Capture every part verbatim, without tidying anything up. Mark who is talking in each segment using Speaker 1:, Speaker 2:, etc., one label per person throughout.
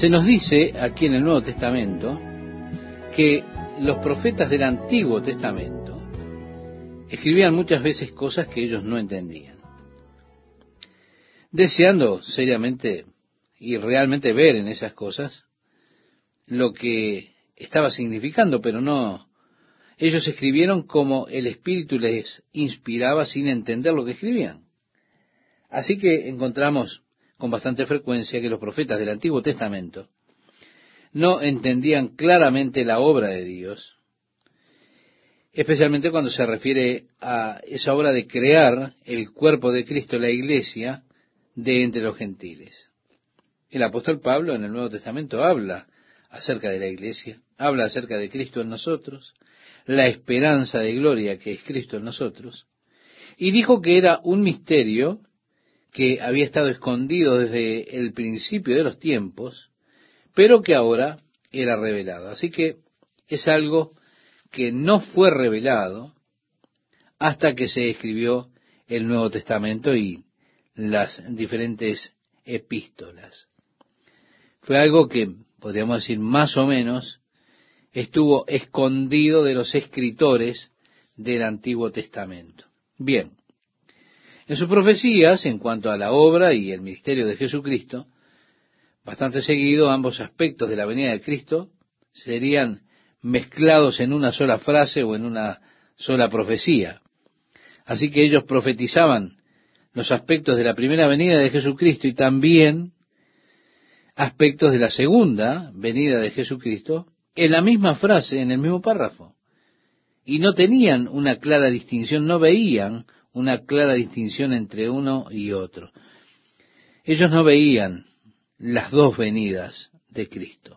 Speaker 1: Se nos dice aquí en el Nuevo Testamento que los profetas del Antiguo Testamento escribían muchas veces cosas que ellos no entendían, deseando seriamente y realmente ver en esas cosas lo que estaba significando, pero no, ellos escribieron como el Espíritu les inspiraba sin entender lo que escribían. Así que encontramos con bastante frecuencia que los profetas del Antiguo Testamento no entendían claramente la obra de Dios, especialmente cuando se refiere a esa obra de crear el cuerpo de Cristo, la iglesia, de entre los gentiles. El apóstol Pablo en el Nuevo Testamento habla acerca de la iglesia, habla acerca de Cristo en nosotros, la esperanza de gloria que es Cristo en nosotros, y dijo que era un misterio que había estado escondido desde el principio de los tiempos, pero que ahora era revelado. Así que es algo que no fue revelado hasta que se escribió el Nuevo Testamento y las diferentes epístolas. Fue algo que, podríamos decir, más o menos estuvo escondido de los escritores del Antiguo Testamento. Bien, en sus profecías, en cuanto a la obra y el ministerio de Jesucristo, bastante seguido ambos aspectos de la venida de Cristo serían mezclados en una sola frase o en una sola profecía. Así que ellos profetizaban los aspectos de la primera venida de Jesucristo y también aspectos de la segunda venida de Jesucristo en la misma frase, en el mismo párrafo. Y no tenían una clara distinción, no veían una clara distinción entre uno y otro. Ellos no veían las dos venidas de Cristo.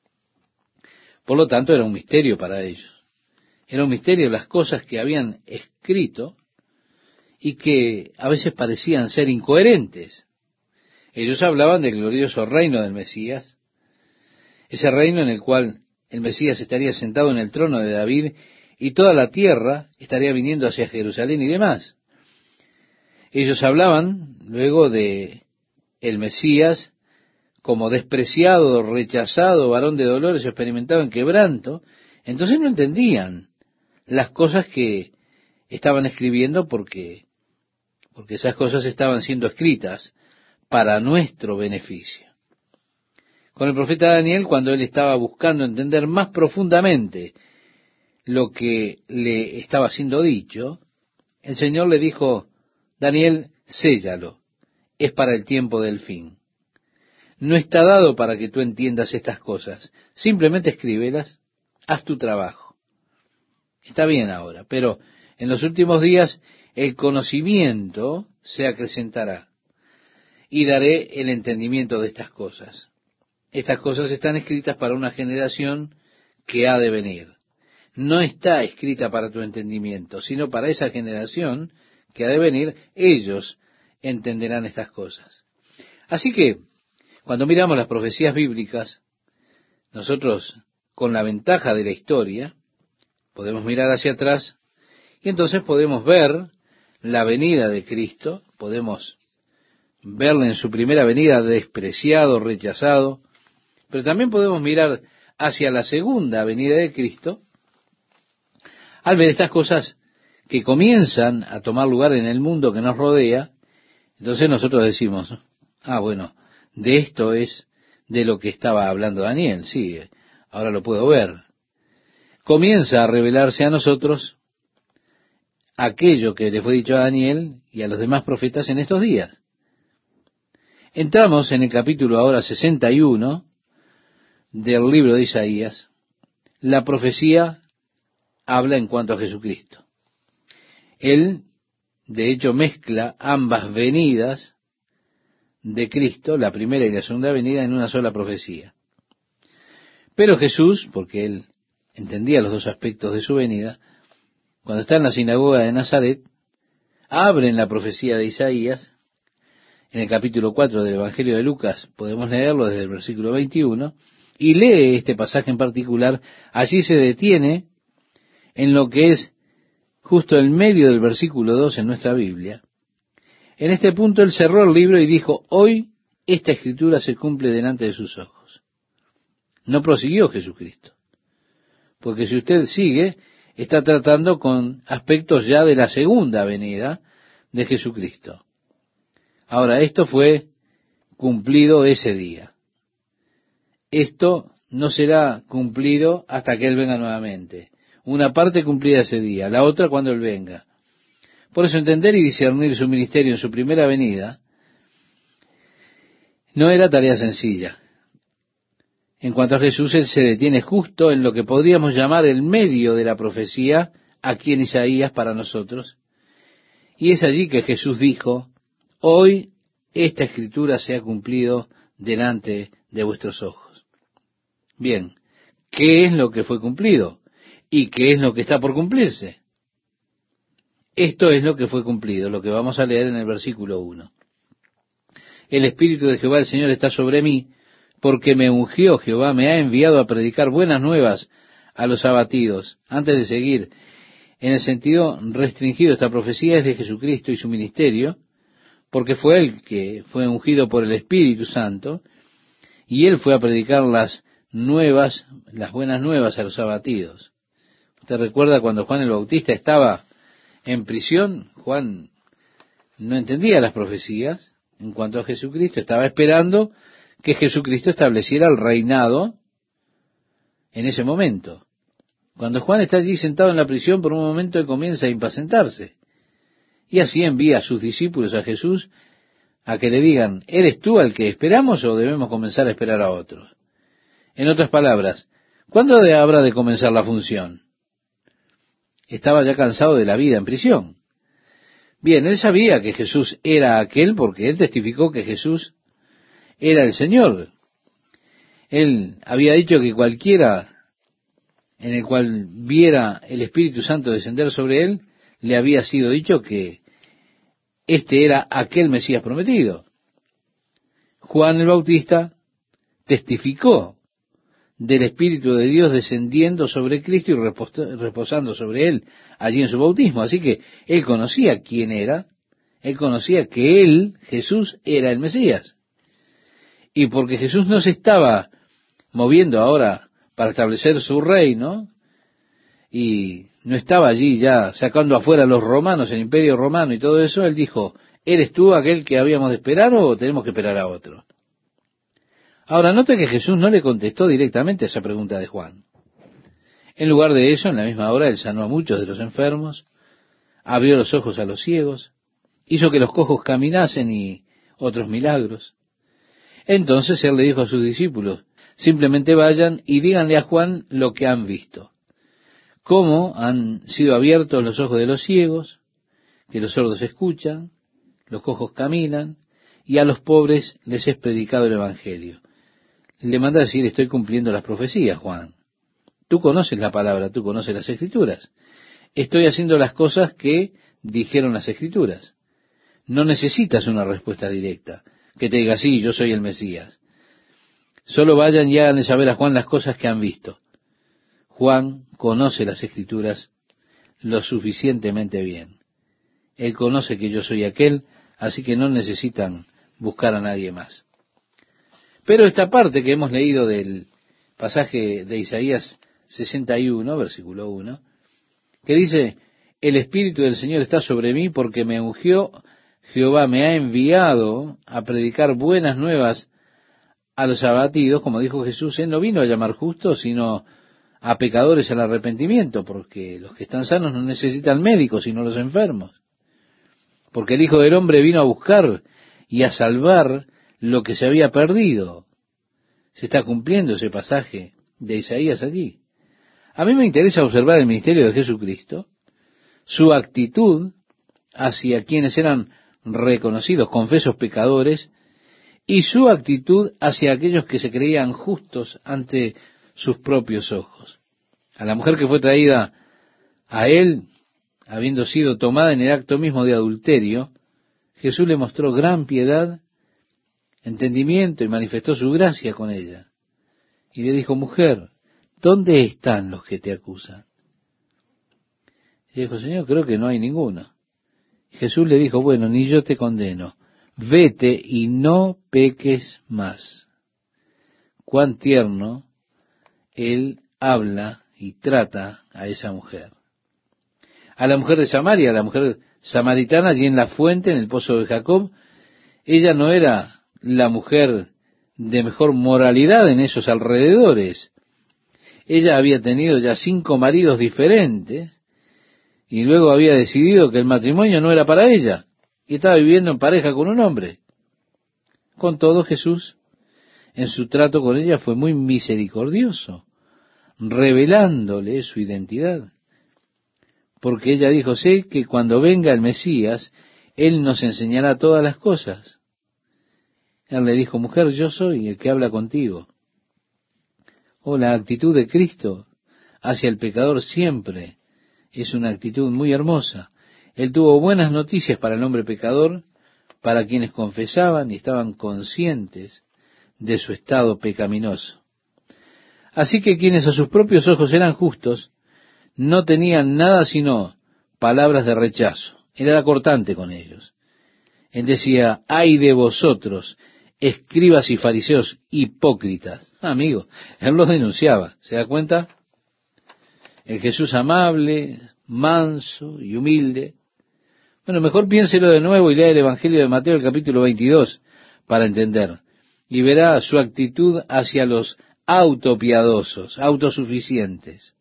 Speaker 1: Por lo tanto, era un misterio para ellos. Era un misterio las cosas que habían escrito y que a veces parecían ser incoherentes. Ellos hablaban del glorioso reino del Mesías, ese reino en el cual el Mesías estaría sentado en el trono de David y toda la tierra estaría viniendo hacia Jerusalén y demás. Ellos hablaban luego de el Mesías como despreciado, rechazado, varón de dolores, experimentado en quebranto. Entonces no entendían las cosas que estaban escribiendo porque, porque esas cosas estaban siendo escritas para nuestro beneficio. Con el profeta Daniel, cuando él estaba buscando entender más profundamente lo que le estaba siendo dicho, el Señor le dijo: Daniel, séllalo, es para el tiempo del fin. No está dado para que tú entiendas estas cosas, simplemente escríbelas, haz tu trabajo. Está bien ahora, pero en los últimos días el conocimiento se acrecentará y daré el entendimiento de estas cosas. Estas cosas están escritas para una generación que ha de venir. No está escrita para tu entendimiento, sino para esa generación que ha de venir. Ellos entenderán estas cosas. Así que, cuando miramos las profecías bíblicas, nosotros, con la ventaja de la historia, podemos mirar hacia atrás y entonces podemos ver la venida de Cristo, podemos verle en su primera venida despreciado, rechazado, pero también podemos mirar hacia la segunda venida de Cristo al ver estas cosas que comienzan a tomar lugar en el mundo que nos rodea. Entonces nosotros decimos: ah, bueno, de esto es de lo que estaba hablando Daniel. Sí, ahora lo puedo ver. Comienza a revelarse a nosotros aquello que le fue dicho a Daniel y a los demás profetas en estos días. Entramos en el capítulo ahora sesenta y uno del libro de Isaías. La profecía habla en cuanto a Jesucristo. Él, de hecho, mezcla ambas venidas de Cristo, la primera y la segunda venida, en una sola profecía. Pero Jesús, porque él entendía los dos aspectos de su venida, cuando está en la sinagoga de Nazaret, abre en la profecía de Isaías, en el capítulo cuatro del Evangelio de Lucas, podemos leerlo desde el versículo veintiuno, y lee este pasaje en particular. Allí se detiene en lo que es justo en medio del versículo dos en nuestra Biblia. En este punto él cerró el libro y dijo: hoy esta escritura se cumple delante de sus ojos. No prosiguió Jesucristo. Porque si usted sigue, está tratando con aspectos ya de la segunda venida de Jesucristo. Ahora, esto fue cumplido ese día. Esto no será cumplido hasta que Él venga nuevamente. Una parte cumplida ese día, la otra cuando Él venga. Por eso entender y discernir su ministerio en su primera venida no era tarea sencilla. En cuanto a Jesús, Él se detiene justo en lo que podríamos llamar el medio de la profecía aquí en Isaías para nosotros. Y es allí que Jesús dijo, hoy esta escritura se ha cumplido delante de vuestros ojos. Bien, ¿qué es lo que fue cumplido? ¿Y qué es lo que está por cumplirse? Esto es lo que fue cumplido, lo que vamos a leer en el versículo uno. El Espíritu de Jehová el Señor está sobre mí, porque me ungió Jehová, me ha enviado a predicar buenas nuevas a los abatidos. Antes de seguir, en el sentido restringido, esta profecía es de Jesucristo y su ministerio, porque fue Él que fue ungido por el Espíritu Santo, y Él fue a predicar las nuevas, las buenas nuevas a los abatidos. ¿Usted recuerda cuando Juan el Bautista estaba en prisión? Juan no entendía las profecías en cuanto a Jesucristo, estaba esperando que Jesucristo estableciera el reinado en ese momento. Cuando Juan está allí sentado en la prisión, por un momento él comienza a impacientarse. Y así envía a sus discípulos a Jesús a que le digan, ¿eres tú al que esperamos o debemos comenzar a esperar a otros? En otras palabras, ¿cuándo habrá de comenzar la función? Estaba ya cansado de la vida en prisión. Bien, él sabía que Jesús era aquel porque él testificó que Jesús era el Señor. Él había dicho que cualquiera en el cual viera el Espíritu Santo descender sobre él, le había sido dicho que este era aquel Mesías prometido. Juan el Bautista testificó del Espíritu de Dios descendiendo sobre Cristo y reposando sobre él allí en su bautismo. Así que él conocía quién era, él conocía que él, Jesús, era el Mesías. Y porque Jesús no se estaba moviendo ahora para establecer su reino, y no estaba allí ya sacando afuera a los romanos, el imperio romano y todo eso, él dijo, ¿eres tú aquel que habíamos de esperar o tenemos que esperar a otro? Ahora, note que Jesús no le contestó directamente a esa pregunta de Juan. En lugar de eso, en la misma hora, él sanó a muchos de los enfermos, abrió los ojos a los ciegos, hizo que los cojos caminasen y otros milagros. Entonces él le dijo a sus discípulos, simplemente vayan y díganle a Juan lo que han visto. Cómo han sido abiertos los ojos de los ciegos, que los sordos escuchan, los cojos caminan, y a los pobres les es predicado el Evangelio. Le manda a decir, estoy cumpliendo las profecías, Juan. Tú conoces la palabra, tú conoces las Escrituras. Estoy haciendo las cosas que dijeron las Escrituras. No necesitas una respuesta directa, que te diga, sí, yo soy el Mesías. Solo vayan y háganle saber a Juan las cosas que han visto. Juan conoce las Escrituras lo suficientemente bien. Él conoce que yo soy aquel, así que no necesitan buscar a nadie más. Pero esta parte que hemos leído del pasaje de Isaías sesenta y uno, versículo uno, que dice, el Espíritu del Señor está sobre mí porque me ungió, Jehová me ha enviado a predicar buenas nuevas a los abatidos, como dijo Jesús, Él no vino a llamar justos, sino a pecadores al arrepentimiento, porque los que están sanos no necesitan médicos, sino los enfermos. Porque el Hijo del Hombre vino a buscar y a salvar lo que se había perdido. Se está cumpliendo ese pasaje de Isaías allí. A mí me interesa observar el ministerio de Jesucristo, su actitud hacia quienes eran reconocidos, confesos pecadores, y su actitud hacia aquellos que se creían justos ante sus propios ojos. A la mujer que fue traída a él, habiendo sido tomada en el acto mismo de adulterio, Jesús le mostró gran piedad, entendimiento y manifestó su gracia con ella. Y le dijo, mujer, ¿dónde están los que te acusan? Y dijo, Señor, creo que no hay ninguno. Jesús le dijo, bueno, ni yo te condeno. Vete y no peques más. Cuán tierno Él habla y trata a esa mujer. A la mujer de Samaria, a la mujer samaritana, allí en la fuente, en el pozo de Jacob, ella no era la mujer de mejor moralidad en esos alrededores. Ella había tenido ya cinco maridos diferentes y luego había decidido que el matrimonio no era para ella y estaba viviendo en pareja con un hombre. Con todo, Jesús, en su trato con ella, fue muy misericordioso, revelándole su identidad. Porque ella dijo, sé que cuando venga el Mesías, Él nos enseñará todas las cosas. Él le dijo, mujer, yo soy el que habla contigo. Oh, la actitud de Cristo hacia el pecador siempre es una actitud muy hermosa. Él tuvo buenas noticias para el hombre pecador, para quienes confesaban y estaban conscientes de su estado pecaminoso. Así que quienes a sus propios ojos eran justos, no tenían nada sino palabras de rechazo. Él era cortante con ellos. Él decía, ay de vosotros, escribas y fariseos hipócritas. Ah, amigo, él los denunciaba. ¿Se da cuenta? El Jesús amable, manso y humilde. Bueno, mejor piénselo de nuevo y lea el Evangelio de Mateo, el capítulo veintidós, para entender. Y verá su actitud hacia los autopiadosos, autosuficientes.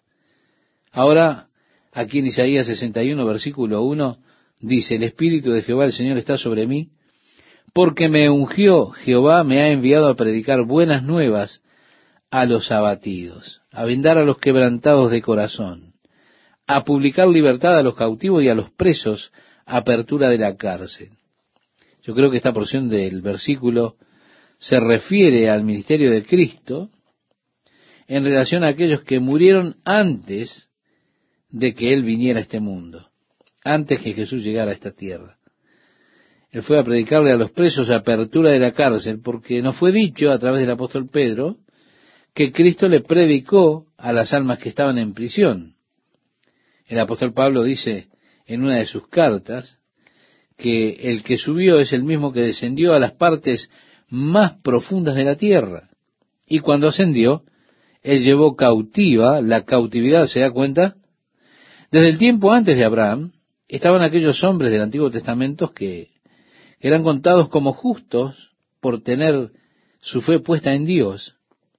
Speaker 1: Ahora, aquí en Isaías sesenta y uno, versículo uno, dice, el Espíritu de Jehová el Señor está sobre mí, porque me ungió, Jehová me ha enviado a predicar buenas nuevas a los abatidos, a vendar a los quebrantados de corazón, a publicar libertad a los cautivos y a los presos, apertura de la cárcel. Yo creo que esta porción del versículo se refiere al ministerio de Cristo en relación a aquellos que murieron antes de que Él viniera a este mundo, antes que Jesús llegara a esta tierra. Él fue a predicarle a los presos apertura de la cárcel, porque nos fue dicho a través del apóstol Pedro que Cristo le predicó a las almas que estaban en prisión. El apóstol Pablo dice en una de sus cartas que el que subió es el mismo que descendió a las partes más profundas de la tierra. Y cuando ascendió, Él llevó cautiva la cautividad, ¿se da cuenta? Desde el tiempo antes de Abraham, estaban aquellos hombres del Antiguo Testamento que eran contados como justos por tener su fe puesta en Dios.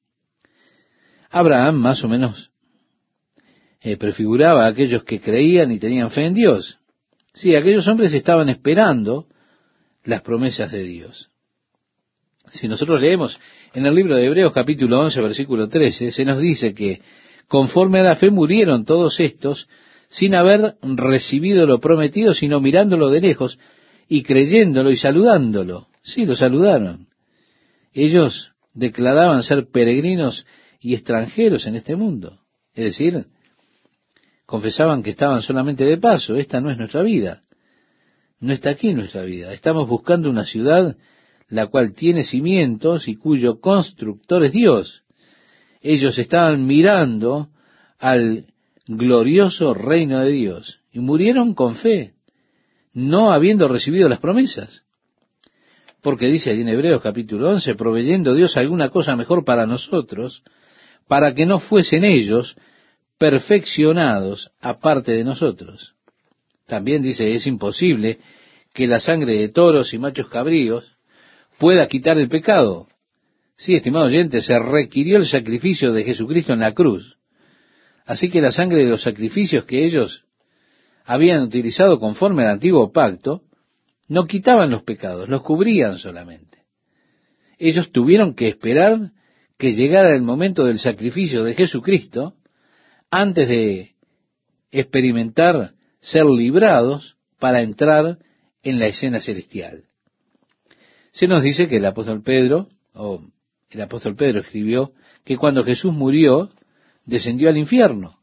Speaker 1: Abraham más o menos eh, prefiguraba a aquellos que creían y tenían fe en Dios. Sí, aquellos hombres estaban esperando las promesas de Dios. Si nosotros leemos en el libro de Hebreos capítulo once, versículo trece, se nos dice que conforme a la fe murieron todos estos sin haber recibido lo prometido, sino mirándolo de lejos y creyéndolo y saludándolo. Sí, lo saludaron. Ellos declaraban ser peregrinos y extranjeros en este mundo. Es decir, confesaban que estaban solamente de paso. Esta no es nuestra vida. No está aquí nuestra vida. Estamos buscando una ciudad la cual tiene cimientos y cuyo constructor es Dios. Ellos estaban mirando al glorioso reino de Dios y murieron con fe, no habiendo recibido las promesas. Porque dice allí en Hebreos capítulo once, proveyendo Dios alguna cosa mejor para nosotros, para que no fuesen ellos perfeccionados aparte de nosotros. También dice, es imposible que la sangre de toros y machos cabríos pueda quitar el pecado. Sí, estimado oyente, se requirió el sacrificio de Jesucristo en la cruz. Así que la sangre de los sacrificios que ellos habían utilizado conforme al antiguo pacto, no quitaban los pecados, los cubrían solamente. Ellos tuvieron que esperar que llegara el momento del sacrificio de Jesucristo antes de experimentar ser librados para entrar en la escena celestial. Se nos dice que el apóstol Pedro, o el apóstol Pedro escribió, que cuando Jesús murió, descendió al infierno.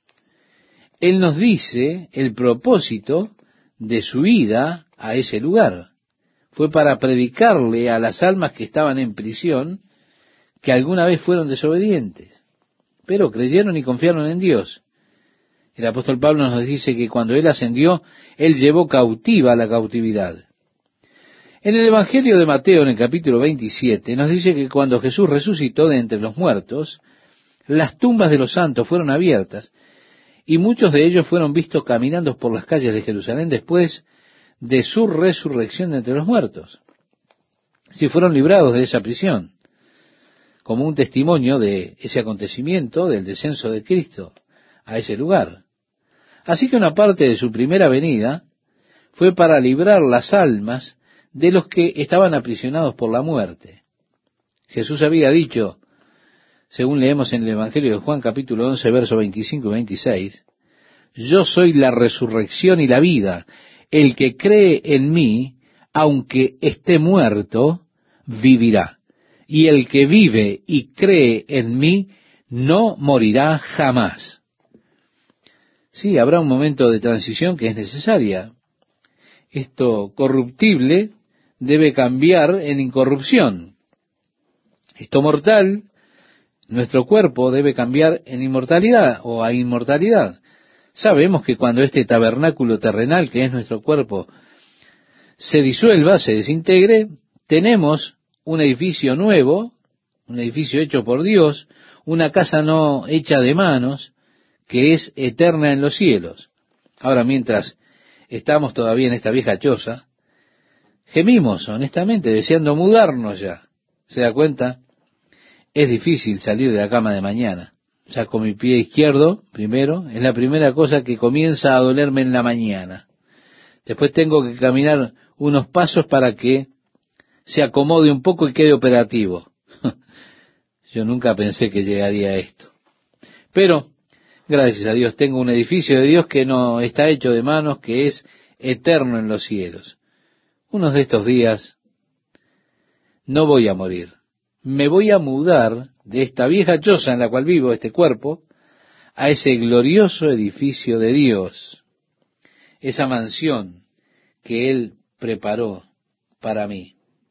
Speaker 1: Él nos dice el propósito de su ida a ese lugar. Fue para predicarle a las almas que estaban en prisión que alguna vez fueron desobedientes, pero creyeron y confiaron en Dios. El apóstol Pablo nos dice que cuando Él ascendió, Él llevó cautiva la cautividad. En el Evangelio de Mateo, en el capítulo veintisiete, nos dice que cuando Jesús resucitó de entre los muertos, las tumbas de los santos fueron abiertas, y muchos de ellos fueron vistos caminando por las calles de Jerusalén después de su resurrección de entre los muertos. Si fueron librados de esa prisión, como un testimonio de ese acontecimiento, del descenso de Cristo a ese lugar. Así que una parte de su primera venida fue para librar las almas de los que estaban aprisionados por la muerte. Jesús había dicho, según leemos en el Evangelio de Juan capítulo once, versos veinticinco y veintiséis, yo soy la resurrección y la vida. El que cree en mí, aunque esté muerto, vivirá. Y el que vive y cree en mí, no morirá jamás. Sí, habrá un momento de transición que es necesaria. Esto corruptible debe cambiar en incorrupción. Esto mortal, nuestro cuerpo debe cambiar en inmortalidad o a inmortalidad. Sabemos que cuando este tabernáculo terrenal, que es nuestro cuerpo, se disuelva, se desintegre, tenemos un edificio nuevo, un edificio hecho por Dios, una casa no hecha de manos, que es eterna en los cielos. Ahora, mientras estamos todavía en esta vieja choza, gemimos honestamente, deseando mudarnos ya. ¿Se da cuenta? Es difícil salir de la cama de mañana. Saco mi pie izquierdo, primero, es la primera cosa que comienza a dolerme en la mañana. Después tengo que caminar unos pasos para que se acomode un poco y quede operativo. Yo nunca pensé que llegaría a esto. Pero, gracias a Dios, tengo un edificio de Dios que no está hecho de manos, que es eterno en los cielos. Unos de estos días no voy a morir. Me voy a mudar de esta vieja choza en la cual vivo, este cuerpo, a ese glorioso edificio de Dios, esa mansión que Él preparó para mí.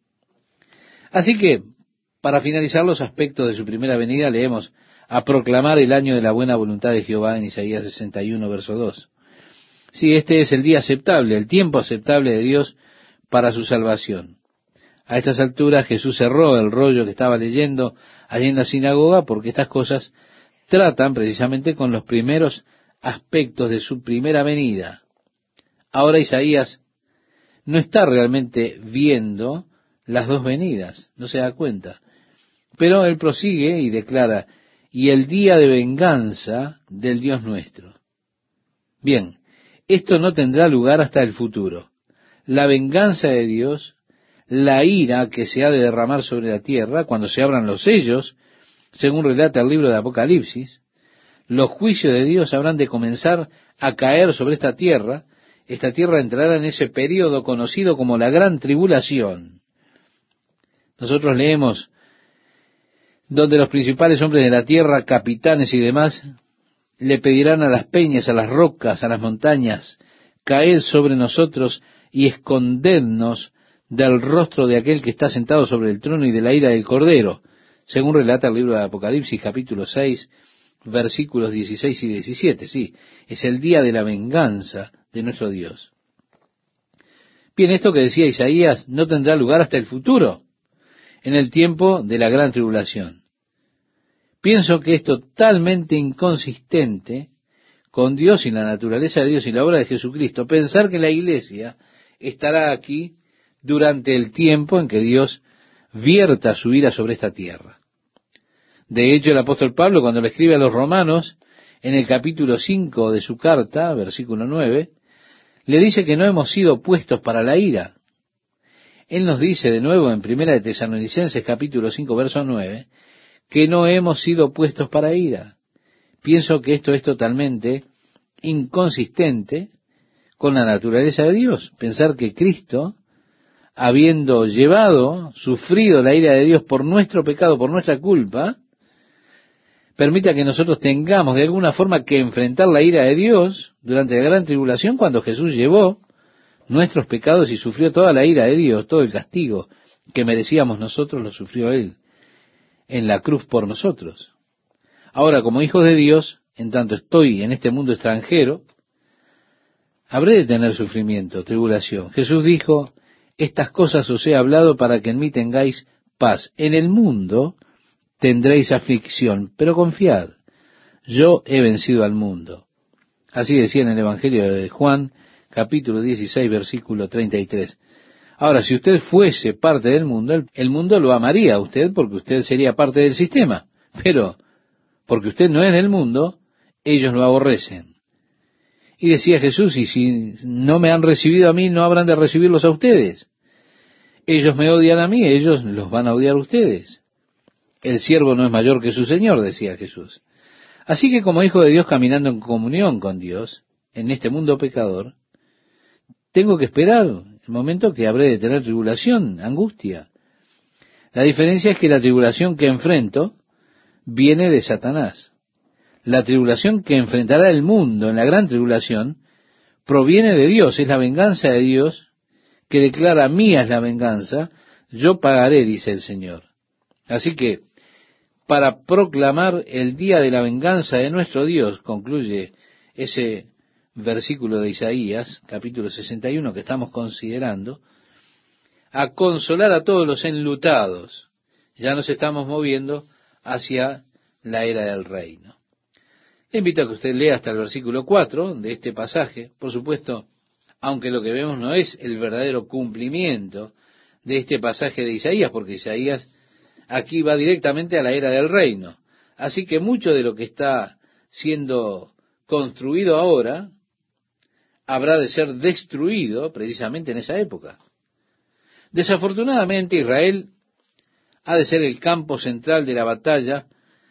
Speaker 1: Así que, para finalizar los aspectos de su primera venida, leemos a proclamar el año de la buena voluntad de Jehová en Isaías sesenta y uno, verso dos. Sí, este es el día aceptable, el tiempo aceptable de Dios para su salvación. A estas alturas Jesús cerró el rollo que estaba leyendo allí en la sinagoga porque estas cosas tratan precisamente con los primeros aspectos de su primera venida. Ahora Isaías no está realmente viendo las dos venidas, no se da cuenta. Pero él prosigue y declara, y el día de venganza del Dios nuestro. Bien, esto no tendrá lugar hasta el futuro. La venganza de Dios, la ira que se ha de derramar sobre la tierra cuando se abran los sellos, según relata el libro de Apocalipsis, los juicios de Dios habrán de comenzar a caer sobre esta tierra. Esta tierra entrará en ese período conocido como la gran tribulación. Nosotros leemos donde los principales hombres de la tierra, capitanes y demás, le pedirán a las peñas, a las rocas, a las montañas, caed sobre nosotros y escondednos del rostro de aquel que está sentado sobre el trono y de la ira del Cordero, según relata el libro de Apocalipsis, capítulo seis, versículos dieciséis y diecisiete. Sí, es el día de la venganza de nuestro Dios. Bien, esto que decía Isaías no tendrá lugar hasta el futuro, en el tiempo de la gran tribulación. Pienso que es totalmente inconsistente con Dios y la naturaleza de Dios y la obra de Jesucristo pensar que la iglesia estará aquí durante el tiempo en que Dios vierta su ira sobre esta tierra. De hecho, el apóstol Pablo, cuando le escribe a los romanos, en el capítulo cinco de su carta, versículo nueve, le dice que no hemos sido puestos para la ira. Él nos dice de nuevo en Primera de Tesalonicenses, capítulo cinco, verso nueve, que no hemos sido puestos para ira. Pienso que esto es totalmente inconsistente con la naturaleza de Dios. Pensar que Cristo, habiendo llevado, sufrido la ira de Dios por nuestro pecado, por nuestra culpa, permita que nosotros tengamos de alguna forma que enfrentar la ira de Dios durante la gran tribulación, cuando Jesús llevó nuestros pecados y sufrió toda la ira de Dios, todo el castigo que merecíamos nosotros lo sufrió Él en la cruz por nosotros. Ahora, como hijos de Dios, en tanto estoy en este mundo extranjero, habré de tener sufrimiento, tribulación. Jesús dijo, estas cosas os he hablado para que en mí tengáis paz. En el mundo tendréis aflicción, pero confiad, yo he vencido al mundo. Así decía en el Evangelio de Juan, capítulo dieciséis, versículo treinta y tres. Ahora, si usted fuese parte del mundo, el, el mundo lo amaría a usted porque usted sería parte del sistema. Pero, porque usted no es del mundo, ellos lo aborrecen. Y decía Jesús, y si no me han recibido a mí, no habrán de recibirlos a ustedes. Ellos me odian a mí, ellos los van a odiar a ustedes. El siervo no es mayor que su Señor, decía Jesús. Así que como hijo de Dios caminando en comunión con Dios, en este mundo pecador, tengo que esperar el momento que habré de tener tribulación, angustia. La diferencia es que la tribulación que enfrento viene de Satanás. La tribulación que enfrentará el mundo en la gran tribulación proviene de Dios, es la venganza de Dios que declara mía es la venganza, yo pagaré, dice el Señor. Así que, para proclamar el día de la venganza de nuestro Dios, concluye ese versículo de Isaías, capítulo sesenta y uno, que estamos considerando, a consolar a todos los enlutados. Ya nos estamos moviendo hacia la era del reino. Le invito a que usted lea hasta el versículo cuatro de este pasaje. Por supuesto, aunque lo que vemos no es el verdadero cumplimiento de este pasaje de Isaías, porque Isaías aquí va directamente a la era del reino. Así que mucho de lo que está siendo construido ahora habrá de ser destruido precisamente en esa época. Desafortunadamente, Israel ha de ser el campo central de la batalla,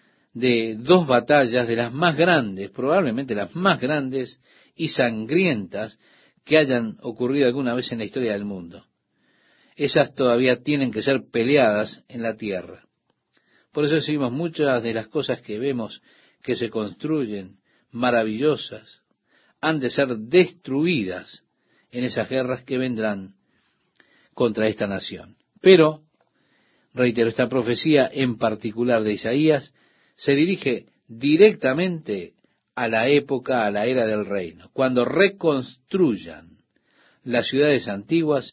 Speaker 1: de dos batallas de las más grandes, probablemente las más grandes y sangrientas que hayan ocurrido alguna vez en la historia del mundo. Esas todavía tienen que ser peleadas en la tierra. Por eso decimos, muchas de las cosas que vemos que se construyen, maravillosas, han de ser destruidas en esas guerras que vendrán contra esta nación. Pero, reitero, esta profecía en particular de Isaías se dirige directamente a la época, a la era del reino, cuando reconstruyan las ciudades antiguas